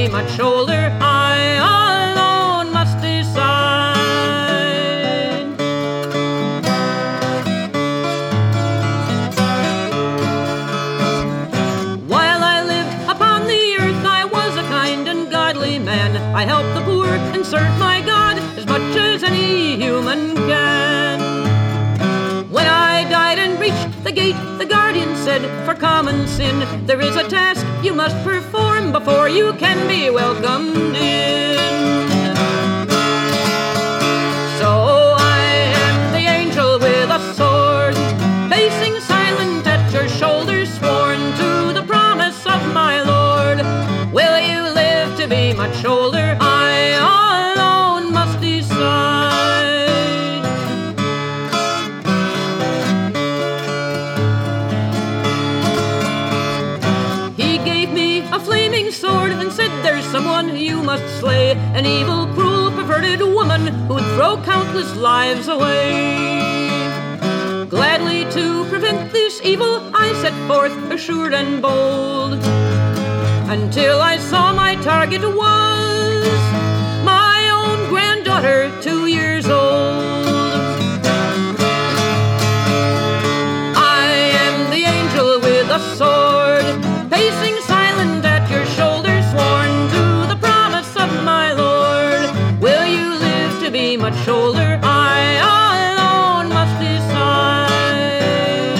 be much older, I alone must decide. While I lived upon the earth, I was a kind and godly man. I helped the poor and served my God as much as any human can. When I died and reached the gate, the guardian said, for common sin, there is a task you must perform before you can be welcomed in. So I am the angel with a sword, pacing silent at your shoulder, sworn to the promise of my Lord. Will you live to be much older? I alone must decide. A flaming sword and said, there's someone you must slay, an evil, cruel, perverted woman who'd throw countless lives away. Gladly to prevent this evil I set forth, assured and bold, until I saw my target was my own granddaughter, 2 years old. I am the angel with a sword, pacing silent at your shoulder, sworn to the promise of my Lord. Will you live to be much older? I alone must decide.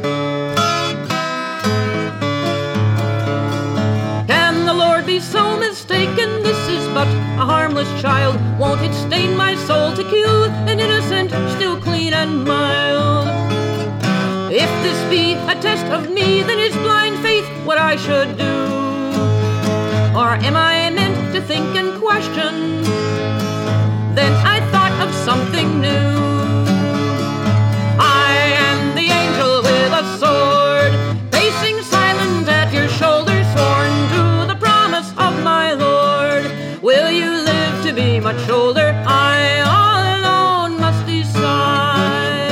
Can the Lord be so mistaken? This is but a harmless child. Won't it stain my soul to kill an innocent, still clean and mild? If this be a test of me, then is blind faith what I should do? Or am I meant to think and question? Then I thought of something new. I am the angel with a sword, pacing silent at your shoulder, sworn to the promise of my Lord. Will you live to be much older? I alone must decide.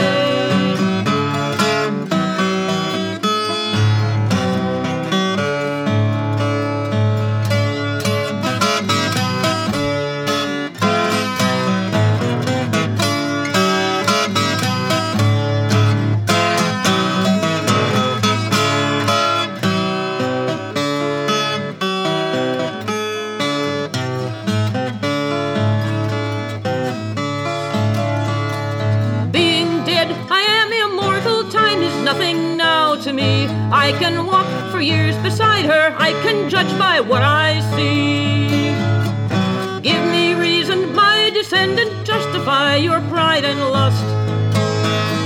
Nothing now to me. I can walk for years beside her. I can judge by what I see. Give me reason, my descendant, justify your pride and lust.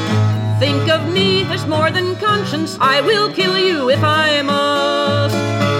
Think of me as more than conscience. I will kill you if I must.